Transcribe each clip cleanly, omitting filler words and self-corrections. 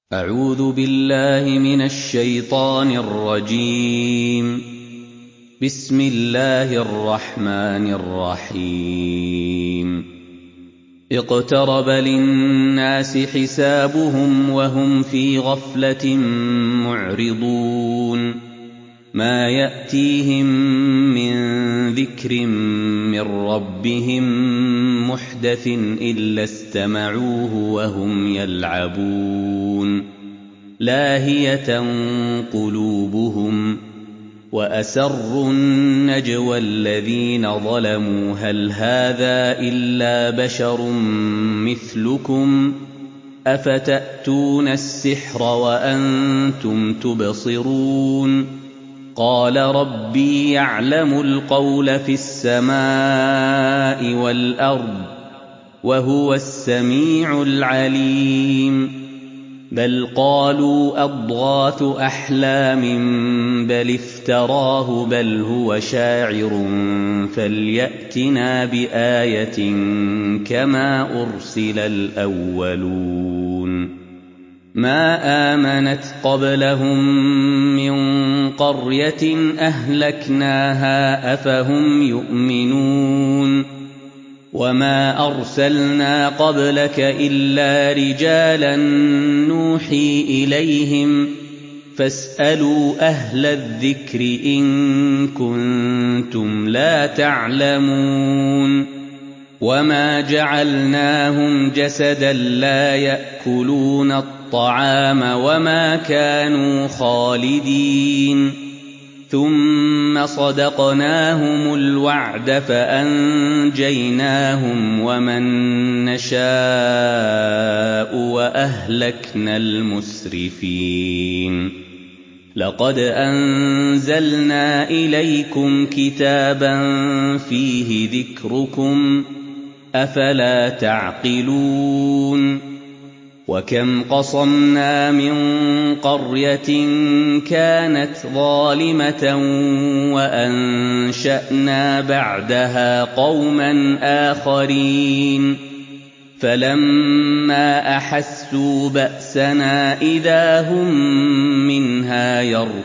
أعوذ بالله من الشيطان الرجيم. بسم الله الرحمن الرحيم. اقترب للناس حسابهم وهم في غفلة معرضون. ما يأتيهم من ذكر من ربهم محدث إلا استمعوه وهم يلعبون. لاهية قلوبهم وأسروا النجوى الذين ظلموا هل هذا إلا بشر مثلكم أفتأتون السحر وأنتم تبصرون. قال ربي يعلم القول في السماء والأرض وهو السميع العليم. بل قالوا أضغاث أحلام بل افتراه بل هو شاعر فليأتنا بآية كما أرسل الأولون. ما آمنت قبلهم من قرية أهلكناها أفهم يؤمنون. وما أرسلنا قبلك إلا رجالا نوحي إليهم فاسألوا أهل الذكر إن كنتم لا تعلمون. وما جعلناهم جسدا لا يأكلون الطعام وما كانوا خالدين. ثم صدقناهم الوعد فأنجيناهم ومن نشاء وأهلكنا المسرفين. لقد أنزلنا إليكم كتابا فيه ذكركم أفلا تعقلون. وكم قصمنا من قرية كانت ظالمة وأنشأنا بعدها قوما آخرين فلما أحسوا بأسنا إذا هم منها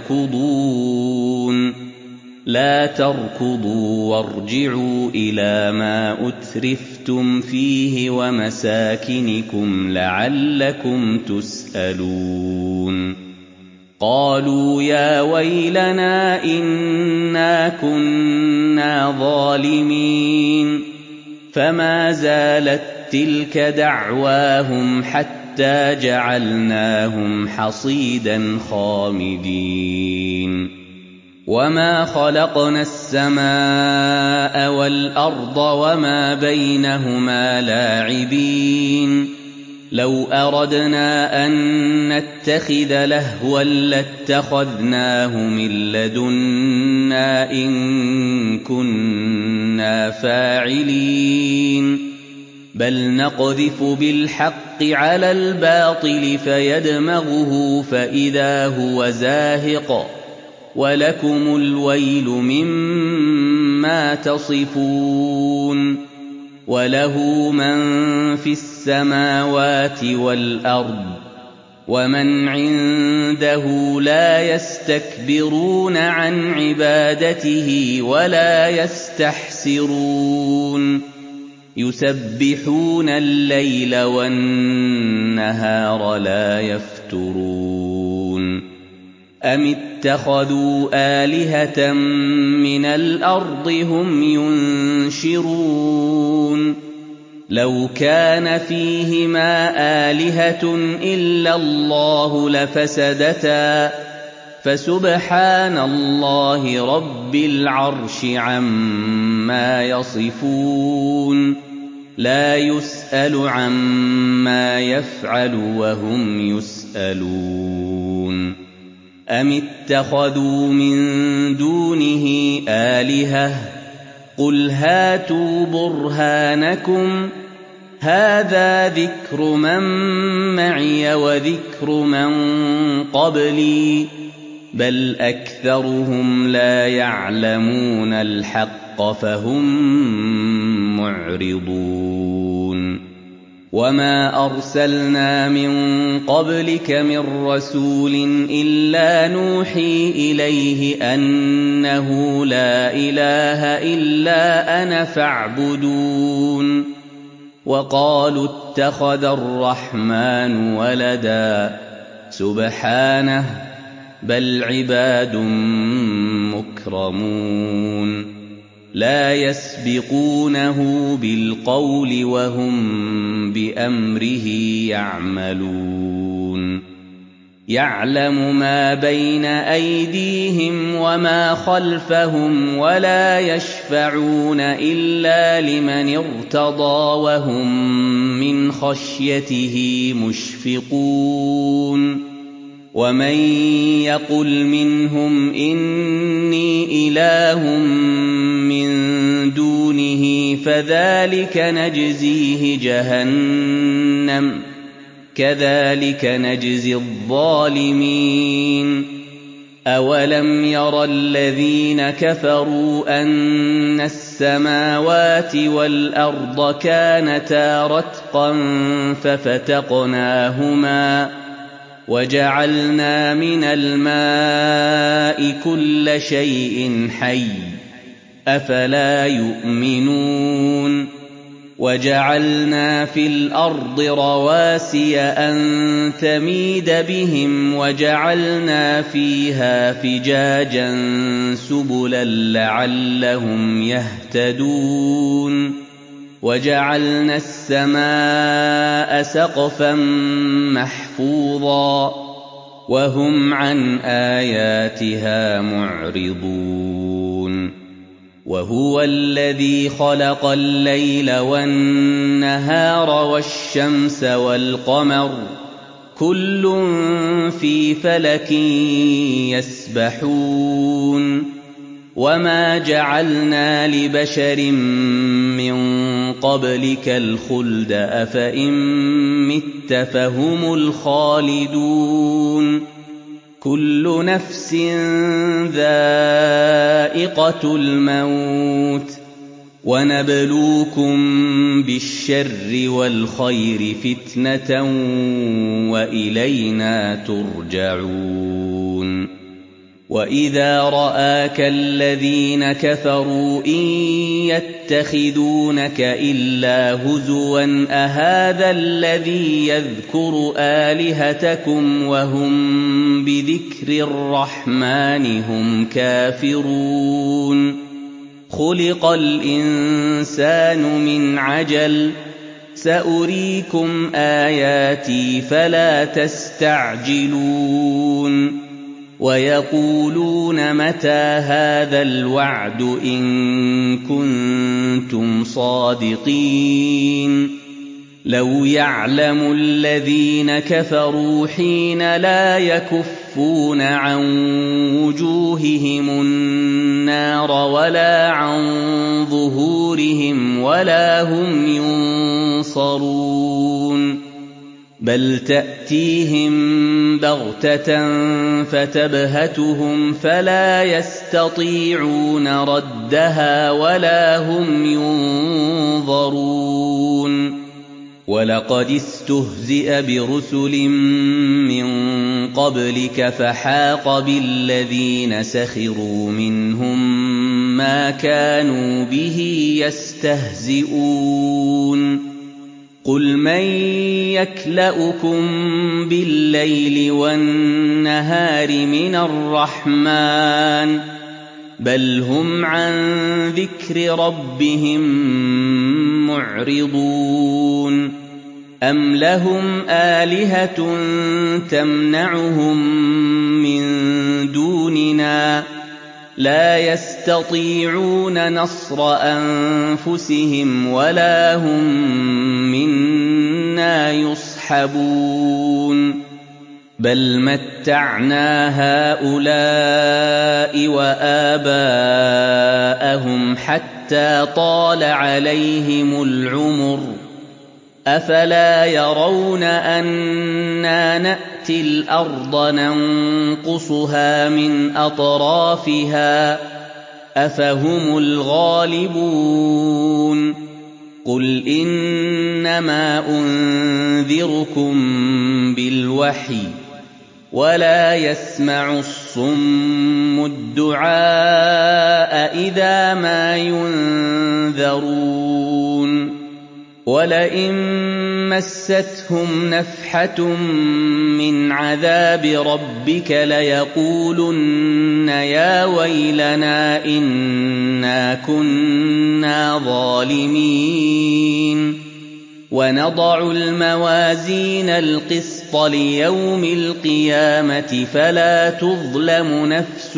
يركضون. لا تركضوا وارجعوا إلى ما أترفتم فيه ومساكنكم لعلكم تسألون. قالوا يا ويلنا إنا كنا ظالمين. فما زالت تلك دعواهم حتى جعلناهم حصيدا خامدين. وما خلقنا السماء والأرض وما بينهما لاعبين. لو أردنا أن نتخذ لهوا لاتخذناه من لدنا إن كنا فاعلين. بل نقذف بالحق على الباطل فيدمغه فإذا هو زاهق ولكم الويل مما تصفون. وله من في السماوات والأرض ومن عنده لا يستكبرون عن عبادته ولا يستحسرون. يسبحون الليل والنهار لا يفترون. أم اتخذوا آلهة من الأرض هم ينشرون. لو كان فيهما آلهة إلا الله لفسدتا فسبحان الله رب العرش عما يصفون. لا يسأل عما يفعل وهم يسألون. أم اتخذوا من دونه آلهة قل هاتوا برهانكم هذا ذكر من معي وذكر من قبلي بل أكثرهم لا يعلمون الحق فهم معرضون. وَمَا أَرْسَلْنَا مِن قَبْلِكَ مِن رَّسُولٍ إِلَّا نُوحِي إِلَيْهِ أَنَّهُ لَا إِلَٰهَ إِلَّا أَنَا فَاعْبُدُونِ وَقَالُوا اتَّخَذَ الرَّحْمَٰنُ وَلَدًا سُبْحَانَهُ بَلْ عِبَادٌ مُّكْرَمُونَ لَا يَسْبِقُونَهُ بِالْقَوْلِ وَهُم بِأَمْرِهِ يَعْمَلُونَ يَعْلَمُ مَا بَيْنَ أَيْدِيهِمْ وَمَا خَلْفَهُمْ وَلَا يَشْفَعُونَ إِلَّا لِمَنِ ارْتَضَىٰ وَهُم مِّنْ خَشْيَتِهِ مُشْفِقُونَ وَمَن يَقُلْ مِنْهُمْ إِنِّي إِلَٰهٌ مِّن دُونِهِ فَذَٰلِكَ نَجْزِيهِ جَهَنَّمَ ۚ كَذَٰلِكَ نَجْزِي الظَّالِمِينَ أَوَلَمْ يَرَ الَّذِينَ كَفَرُوا أَنَّ السَّمَاوَاتِ وَالْأَرْضَ كَانَتَا رَتْقًا فَفَتَقْنَاهُمَا وَجَعَلْنَا مِنَ الْمَاءِ كُلَّ شَيْءٍ حَيٍّ ۖ أَفَلَا يُؤْمِنُونَ وَجَعَلْنَا فِي الْأَرْضِ رَوَاسِيَ أَن تَمِيدَ بِهِمْ وَجَعَلْنَا فِيهَا فِجَاجًا سُبُلًا لَّعَلَّهُمْ يَهْتَدُونَ وَجَعَلْنَا السَّمَاءَ سَقْفًا مَّحْفُوظًا وَهُمْ عَنْ آيَاتِهَا مُعْرِضُونَ وَهُوَ الَّذِي خَلَقَ اللَّيْلَ وَالنَّهَارَ وَالشَّمْسَ وَالْقَمَرَ ۖ كُلٌّ فِي فَلَكٍ يَسْبَحُونَ وَمَا جَعَلْنَا لِبَشَرٍ مِّن قَبْلِكَ الْخُلْدَ ۖ أَفَإِن مِّتَّ فَهُمُ الْخَالِدُونَ كُلُّ نَفْسٍ ذَائِقَةُ الْمَوْتِ ۖ وَنَبْلُوكُم بِالشَّرِّ وَالْخَيْرِ فِتْنَةً ۖ وَإِلَيْنَا تُرْجَعُونَ وَإِذَا رَآكَ الَّذِينَ كَفَرُوا إِن يَتَّخِذُونَكَ إِلَّا هُزُوًا أَهَٰذَا الَّذِي يَذْكُرُ آلِهَتَكُمْ وَهُم بِذِكْرِ الرَّحْمَٰنِ هُمْ كَافِرُونَ خُلِقَ الْإِنسَانُ مِنْ عَجَلٍ ۚ سَأُرِيكُمْ آيَاتِي فَلَا تَسْتَعْجِلُونَ وَيَقُولُونَ مَتَىٰ هَٰذَا الْوَعْدُ إِن كُنتُمْ صَادِقِينَ لَوْ يَعْلَمُ الَّذِينَ كَفَرُوا حِينَ لَا يَكُفُّونَ عَن وُجُوهِهِمُ النَّارَ وَلَا عَن ظُهُورِهِمْ وَلَا هُمْ يُنصَرُونَ بَلْ تَأْتِيهِم بَغْتَةً فَتَبْهَتُهُمْ فَلَا يَسْتَطِيعُونَ رَدَّهَا وَلَا هُمْ يُنظَرُونَ وَلَقَدِ اسْتُهْزِئَ بِرُسُلٍ مِّن قَبْلِكَ فَحَاقَ بِالَّذِينَ سَخِرُوا مِنْهُم مَّا كَانُوا بِهِ يَسْتَهْزِئُونَ قُلْ مَن يَكْلَؤُكُم بِاللَّيْلِ وَالنَّهَارِ مِنَ الرَّحْمَٰنِ ۗ بَلْ هُمْ عَن ذِكْرِ رَبِّهِم مُّعْرِضُونَ أَمْ لَهُمْ آلِهَةٌ تَمْنَعُهُم مِّن دُونِنَا ۚ لَا يَسْتَطِيعُونَ نَصْرَ أَنفُسِهِمْ وَلَا هُم مِّنَّا يُصْحَبُونَ بَلْ مَتَّعْنَا هَٰؤُلَاءِ وَآبَاءَهُمْ حَتَّىٰ طَالَ عَلَيْهِمُ الْعُمُرُ ۗ أَفَلَا يَرَوْنَ أَنَّا نَأْتِي الْأَرْضَ نَنقُصُهَا مِنْ أَطْرَافِهَا ۚ أَفَهُمُ الْغَالِبُونَ قُلْ إِنَّمَا أُنذِرُكُم بِالْوَحْيِ وَلَا يَسْمَعُ الصُّمُّ الدُّعَاءَ إِذَا مَا يُنذَرُونَ وَلَئِن مَّسَّتْهُمْ نَفْحَةٌ مِّنْ عَذَابِ رَبِّكَ لَيَقُولُنَّ يَا وَيْلَنَا إِنَّا كُنَّا ظَالِمِينَ وَنَضَعُ الْمَوَازِينَ الْقِسْطَ لِيَوْمِ الْقِيَامَةِ فَلَا تُظْلَمُ نَفْسٌ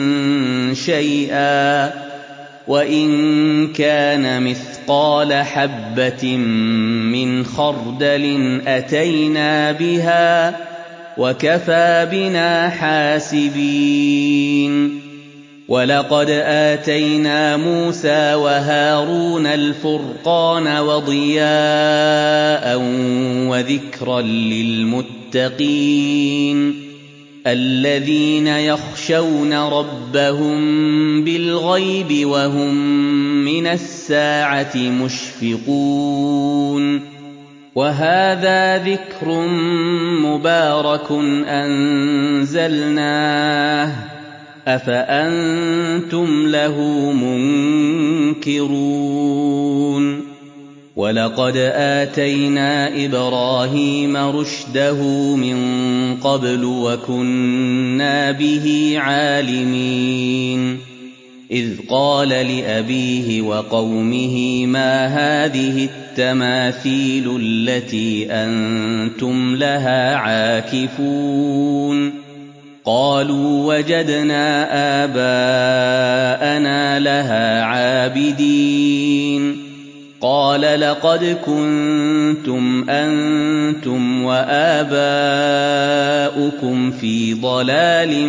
شَيْئًا وَإِن كَانَ مِثْقَالَ حَبَّةٍ مِّنْ خَرْدَلٍ أَتَيْنَا بِهَا وَكَفَىٰ بِنَا حَاسِبِينَ وَلَقَدْ آتَيْنَا مُوسَىٰ وَهَارُونَ الْفُرْقَانَ وَضِيَاءً وَذِكْرًا لِّلْمُتَّقِينَ الَّذِينَ يَخْشَوْنَ رَبَّهُم بِالْغَيْبِ وَهُم مِّنَ السَّاعَةِ مُشْفِقُونَ وَهَٰذَا ذِكْرٌ مُّبَارَكٌ أَنزَلْنَاهُ أَفَأَنتُمْ لَهُ مُنكِرُونَ وَلَقَدْ آتَيْنَا إِبْرَاهِيمَ رُشْدَهُ مِن قَبْلُ وَكُنَّا بِهِ عَالِمِينَ إِذْ قَالَ لِأَبِيهِ وَقَوْمِهِ مَا هَٰذِهِ التَّمَاثِيلُ الَّتِي أَنتُمْ لَهَا عَاكِفُونَ قَالُوا وَجَدْنَا آبَاءَنَا لَهَا عَابِدِينَ قَالَ لَقَدْ كُنتُمْ أَنتُمْ وَآبَاؤُكُمْ فِي ضَلَالٍ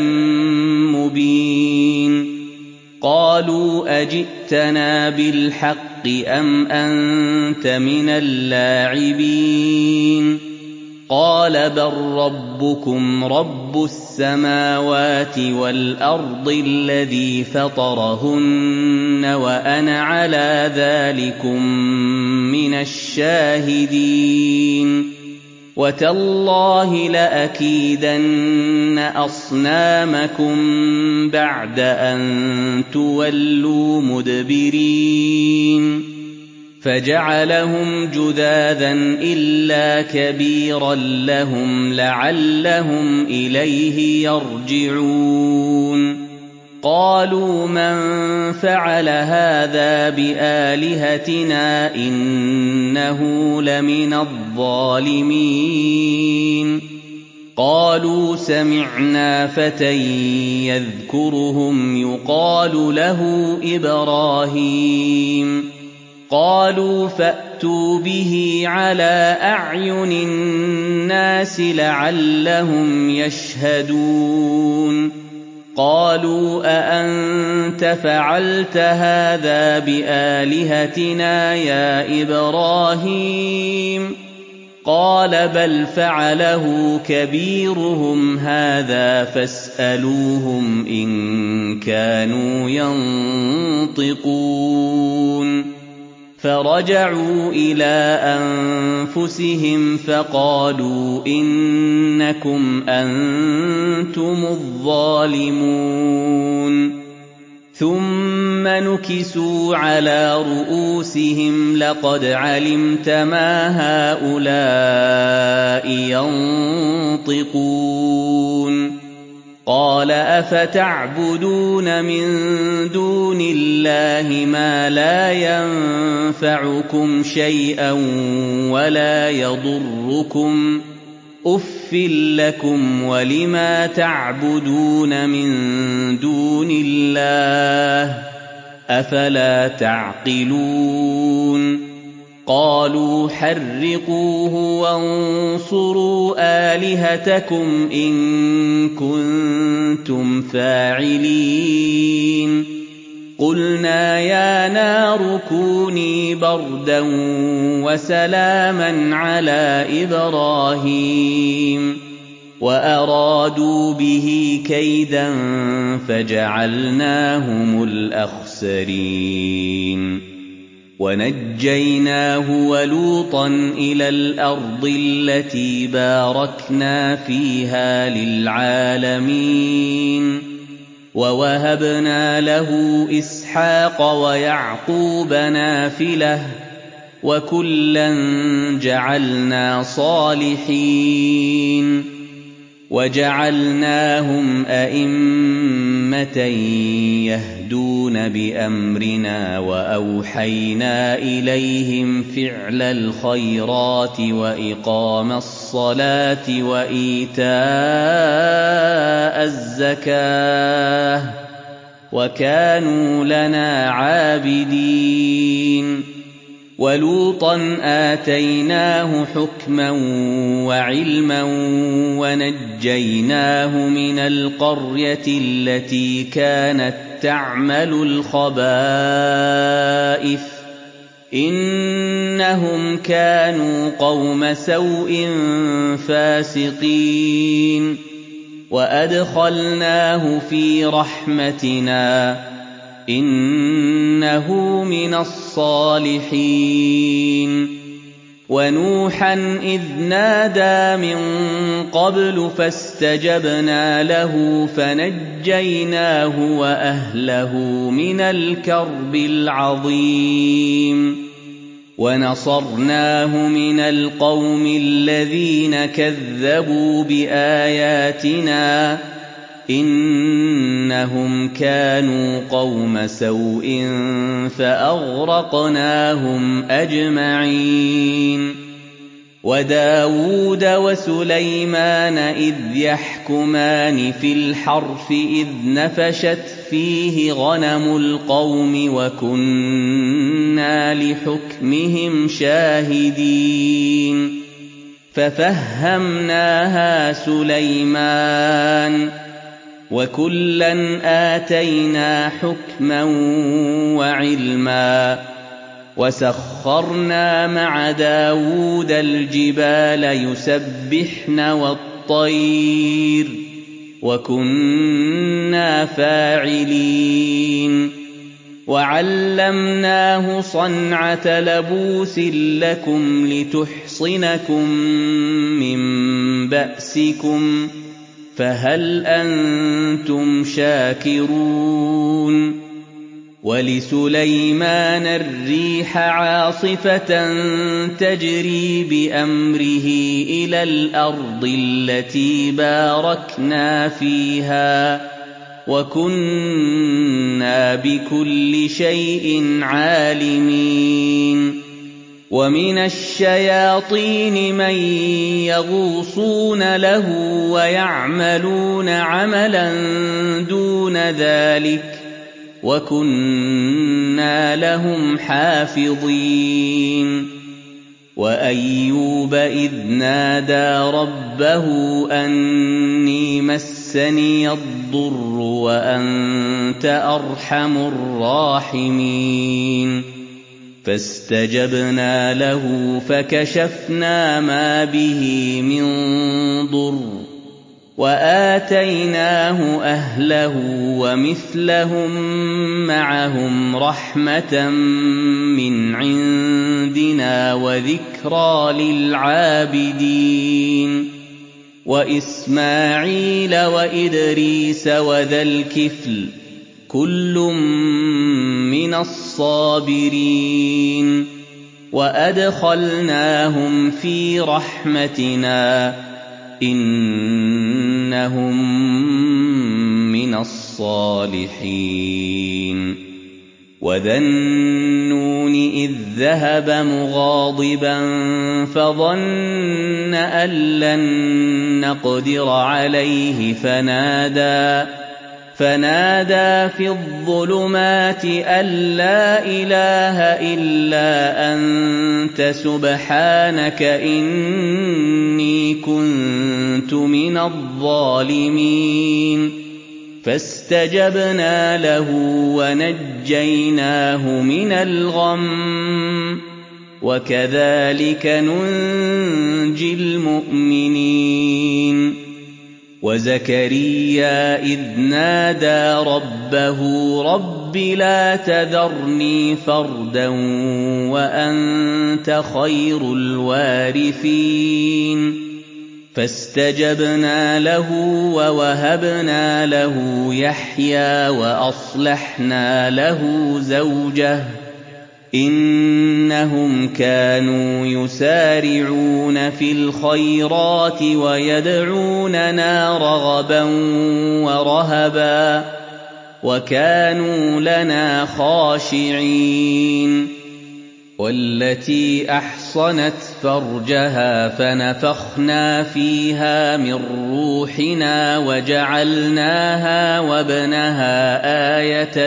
مُّبِينٍ قَالُوا أَجِئْتَنَا بِالْحَقِّ أَمْ أَنتَ مِنَ اللاعبين قَالَ بَل رَّبُّكُمْ رَبُّ السَّمَاوَاتِ وَالْأَرْضِ الَّذِي فَطَرَهُنَّ وَأَنَا عَلَىٰ ذَٰلِكُم مِّنَ الشَّاهِدِينَ وَتَاللَّهِ لَأَكِيدَنَّ أَصْنَامَكُم بَعْدَ أَن تُوَلُّوا مُدْبِرِينَ فَجَعَلَهُمْ جُذَاذًا إِلَّا كَبِيرًا لَّهُمْ لَعَلَّهُمْ إِلَيْهِ يَرْجِعُونَ قَالُوا مَن فَعَلَ هَٰذَا بِآلِهَتِنَا إِنَّهُ لَمِنَ الظَّالِمِينَ قَالُوا سَمِعْنَا فَتًى يَذْكُرُهُمْ يُقَالُ لَهُ إِبْرَاهِيمُ قَالُوا فَأْتُوا بِهِ عَلَىٰ أَعْيُنِ النَّاسِ لَعَلَّهُمْ يَشْهَدُونَ قَالُوا أَأَنتَ فَعَلْتَ هَٰذَا بِآلِهَتِنَا يَا إِبْرَاهِيمُ قَالَ بَلْ فَعَلَهُ كَبِيرُهُمْ هَٰذَا فَاسْأَلُوهُمْ إِن كَانُوا يَنطِقُونَ فَرَجَعُوا إِلَىٰ أَنفُسِهِمْ فَقَالُوا إِنَّكُمْ أَنتُمُ الظَّالِمُونَ ثُمَّ نُكِسُوا عَلَىٰ رُءُوسِهِمْ لَقَدْ عَلِمْتَ مَا هَٰؤُلَاءِ يَنطِقُونَ قَالَ أَفَتَعْبُدُونَ مِن دُونِ اللَّهِ مَا لَا يَنفَعُكُمْ شَيْئًا وَلَا يَضُرُّكُمْ أُفٍّ لَّكُمْ وَلِمَا تَعْبُدُونَ مِن دُونِ اللَّهِ أَفَلَا تَعْقِلُونَ قَالُوا حَرِّقُوهُ وَانصُرُوا آلِهَتَكُمْ إِن كُنتُمْ فَاعِلِينَ قُلْنَا يَا نَارُ كُونِي بَرْدًا وَسَلَامًا عَلَىٰ إِبْرَاهِيمَ وَأَرَادُوا بِهِ كَيْدًا فَجَعَلْنَاهُمُ الْأَخْسَرِينَ وَنَجَّيْنَاهُ وَلُوطًا إِلَى الْأَرْضِ الَّتِي بَارَكْنَا فِيهَا لِلْعَالَمِينَ وَوَهَبْنَا لَهُ إِسْحَاقَ وَيَعْقُوبَ نَافِلَةً وَكُلًّا جَعَلْنَا صَالِحِينَ وَجَعَلْنَاهُمْ أَئِمَّةً يَهْدُونَ بِأَمْرِنَا وَأَوْحَيْنَا إِلَيْهِمْ فِعْلَ الْخَيْرَاتِ وَإِقَامَ الصَّلَاةِ وَإِيتَاءَ الزَّكَاةِ وَكَانُوا لَنَا عَابِدِينَ وَلُوطًا آتَيْنَاهُ حُكْمًا وَعِلْمًا وَنَجَّيْنَاهُ مِنَ الْقَرْيَةِ الَّتِي كَانَتْ تَعْمَلُ الْخَبَائِثَ إِنَّهُمْ كَانُوا قَوْمَ سَوْءٍ فَاسِقِينَ وَأَدْخَلْنَاهُ فِي رَحْمَتِنَا إِنَّهُ مِنَ الصَّالِحِينَ وَنُوحًا إِذْ نَادَىٰ مِن قَبْلُ فَاسْتَجَبْنَا لَهُ فَنَجَّيْنَاهُ وَأَهْلَهُ مِنَ الْكَرْبِ الْعَظِيمِ وَنَصَرْنَاهُ مِنَ الْقَوْمِ الَّذِينَ كَذَّبُوا بِآيَاتِنَا إِنَّهُمْ كَانُوا قَوْمَ سَوْءٍ فَأَغْرَقْنَاهُمْ أَجْمَعِينَ وَدَاوُودَ وَسُلَيْمَانَ إِذْ يَحْكُمَانِ فِي الْحَرْثِ إِذْ نَفَشَتْ فِيهِ غَنَمُ الْقَوْمِ وَكُنَّا لِحُكْمِهِمْ شَاهِدِينَ فَفَهَّمْنَاهَا سُلَيْمَانَ وَكُلًّا آتَيْنَا حُكْمًا وَعِلْمًا وَسَخَّرْنَا مَعَ دَاوُودَ الْجِبَالَ يُسَبِّحْنَ وَالطَّيْرَ وَكُنَّا فَاعِلِينَ وَعَلَّمْنَاهُ صَنْعَةَ لَبُوسٍ لَّكُمْ لِتُحْصِنَكُم مِّن بَأْسِكُمْ فَهَلْ أَنتُمْ شَاكِرُونَ وَلِسُلَيْمَانَ الرِّيحَ عَاصِفَةً تَجْرِي بِأَمْرِهِ إِلَى الْأَرْضِ الَّتِي بَارَكْنَا فِيهَا وَكُنَّا بِكُلِّ شَيْءٍ عَالِمِينَ وَمِنَ الشَّيَاطِينِ مَن يَغُوصُونَ لَهُ وَيَعْمَلُونَ عَمَلًا دُونَ ذَلِكَ وَكُنَّا لَهُمْ حَافِظِينَ وَأَيُّوبَ إِذْ نَادَىٰ رَبَّهُ أَنِّي مَسَّنِيَ الضُّرُّ وَأَنتَ أَرْحَمُ الرَّاحِمِينَ فَاسْتَجَبْنَا لَهُ فَكَشَفْنَا مَا بِهِ مِن ضُرٍّ وَآتَيْنَاهُ أَهْلَهُ وَمِثْلَهُم مَّعَهُمْ رَحْمَةً مِّنْ عِندِنَا وَذِكْرَىٰ لِلْعَابِدِينَ وَإِسْمَاعِيلَ وَإِدْرِيسَ وَذَا الْكِفْلِ كُلٌّ مِّنَ الصَّابِرِينَ وَأَدْخَلْنَاهُمْ فِي رَحْمَتِنَا إِنَّهُم مِّنَ الصَّالِحِينَ وَذَا النُّونِ إِذ ذَّهَبَ مُغَاضِبًا فَظَنَّ أَن لَّن نَّقْدِرَ عَلَيْهِ فَنَادَىٰ فِي الظُّلُمَاتِ أَن لَّا إِلَٰهَ إِلَّا أَنتَ سُبْحَانَكَ إِنِّي كُنتُ مِنَ الظَّالِمِينَ فَاسْتَجَبْنَا لَهُ وَنَجَّيْنَاهُ مِنَ الْغَمِّ وَكَذَٰلِكَ نُنجِي الْمُؤْمِنِينَ وَزَكَرِيَّا إِذْ نَادَىٰ رَبَّهُ رَبِّ لَا تَذَرْنِي فَرْدًا وأنت خير الوارثين فاستجبنا له ووهبنا له يحيى وأصلحنا له زوجه إنهم كانوا يسارعون في الخيرات ويدعوننا رغبا ورهبا وكانوا لنا خاشعين والتي أحصنت فرجها فنفخنا فيها من روحنا وجعلناها وابنها آية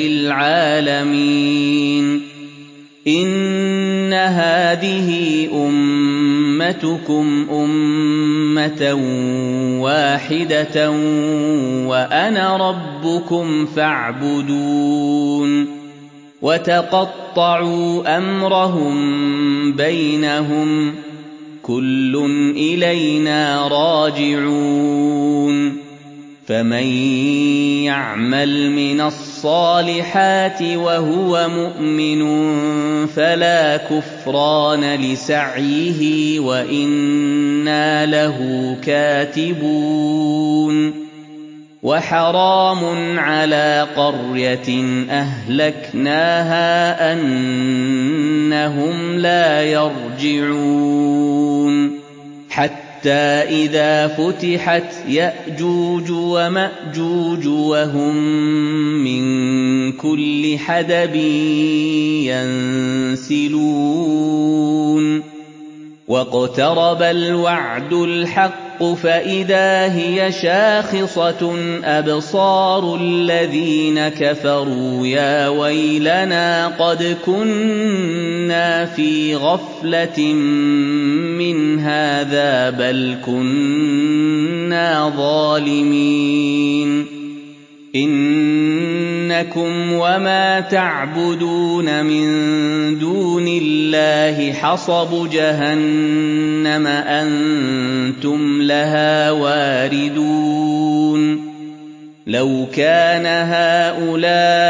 للعالمين إن هذه أمتكم أمة واحدة وأنا ربكم فاعبدون وتقطعوا أمرهم بينهم كل إلينا راجعون فمن يعمل من الصالحات وهو مؤمن فلا كفران لسعيه وإنا له كاتبون وحرام على قرية أهلكناها أنهم لا يرجعون حتى إذا فتحت يأجوج ومأجوج وهم من كل حدب ينسلون واقترب الوعد الحق فإذا هي شاخصة أبصار الذين كفروا يا ويلنا قد كنا في غفلة من هذا بل كنا ظالمين إنكم وما تعبدون من دون الله حصب جهنم أنتم لها واردون لو كان هؤلاء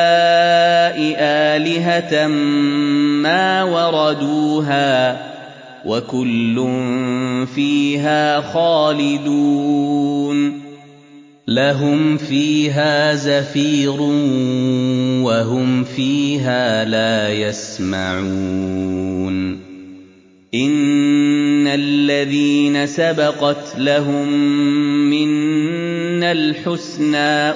آلهة ما وردوها وكل فيها خالدون لهم فيها زفير وهم فيها لا يسمعون إن الذين سبقت لهم منا الحسنى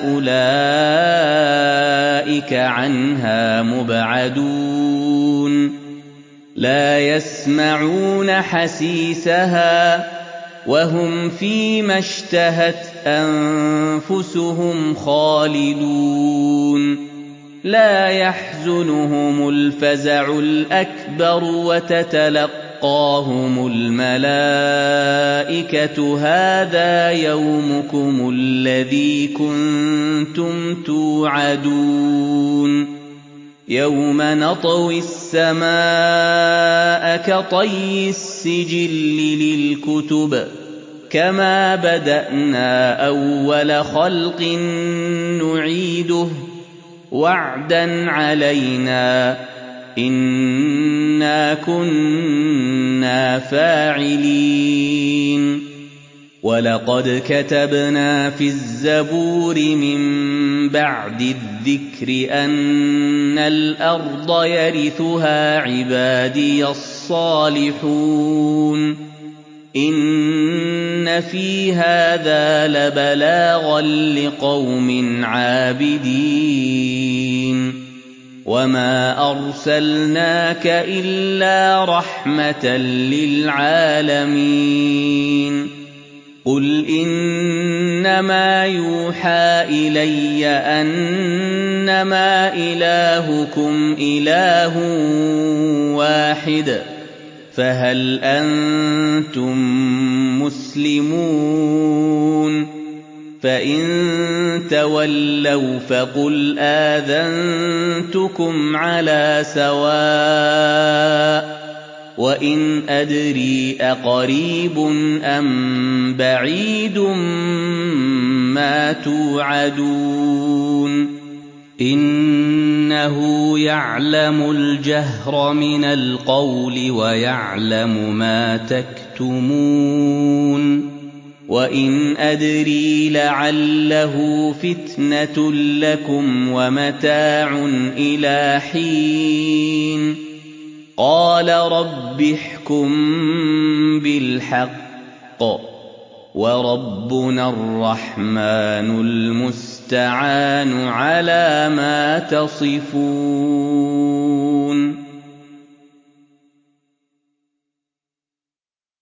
أولئك عنها مبعدون لا يسمعون حسيسها وهم فيما اشتهت أنفسهم خالدون لا يحزنهم الفزع الأكبر وتتلقاهم الملائكة هذا يومكم الذي كنتم توعدون يوم نطوي السماء كطي السجل للكتب كما بدأنا أول خلق نعيده وعدا علينا إنا كنا فاعلين ولقد كتبنا في الزبور من بعد الذكر أن الأرض يرثها عبادي الصالحون إن في هذا لبلاغا لقوم عابدين وما أرسلناك إلا رحمة للعالمين قل إنما يوحى إلي أنما إلهكم إله واحد فهل أنتم مسلمون فإن تولوا فقل آذنتكم على سواء وإن أدري أقريب أم بعيد ما توعدون إِنَّهُ يَعْلَمُ الْجَهْرَ مِنَ الْقَوْلِ وَيَعْلَمُ مَا تَكْتُمُونَ وَإِنْ أَدْرِي لَعَلَّهُ فِتْنَةٌ لَّكُمْ وَمَتَاعٌ إِلَىٰ حِينٍ قَالَ رَبِّ احْكُم بِالْحَقِّ وَرَبُّنَا الرَّحْمَٰنُ الْمُسْتَعَانُ عَلَىٰ مَا تَصِفُونَ